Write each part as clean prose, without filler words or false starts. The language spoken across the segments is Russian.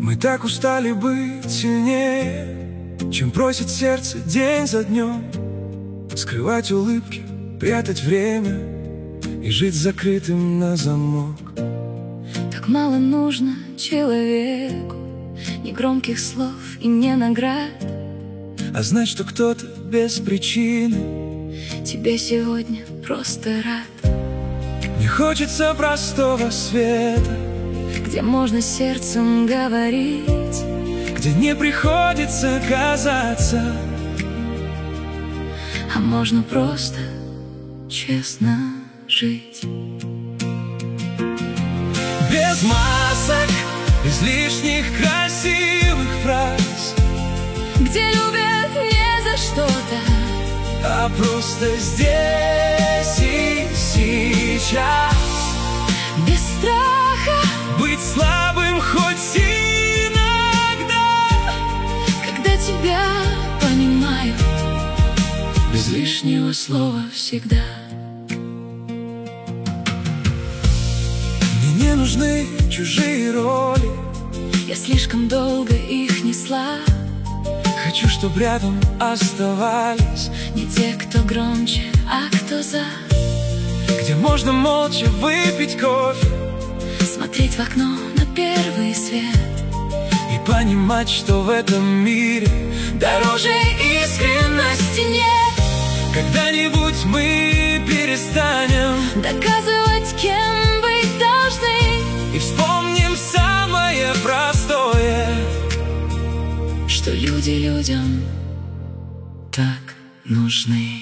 Мы так устали быть сильнее, чем просит сердце день за днем. Скрывать улыбки, прятать время и жить закрытым на замок. Так мало нужно человеку, ни громких слов и не наград, а знать, что кто-то без причины тебе сегодня просто рад. Мне хочется простого света, где можно сердцем говорить, где не приходится казаться, а можно просто честно жить. Без масок, без лишних красивых фраз, где любят не за что-то, а просто здесь и сейчас. без страха Быть слабым хоть иногда, когда тебя понимают, без лишнего слова всегда. Мне не нужны чужие роли, Я слишком долго их несла. хочу, чтоб рядом оставались Не те, кто громче, а кто за. где можно молча выпить кофе, Смотреть в окно на первый свет и понимать, что в этом мире дороже искренности нет. когда-нибудь мы перестанем Доказывать, кем быть должны, и вспомним самое простое, что люди людям так нужны.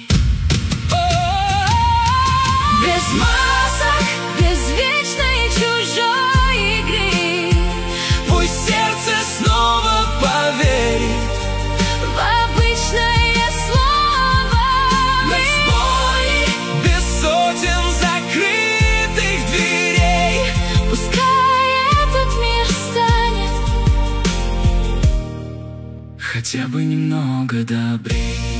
Без масок, без вечной чужой игры, пусть сердце снова поверит в обычное слово. без боли, без сотен закрытых дверей. Пускай этот мир станет Хотя бы немного добрей.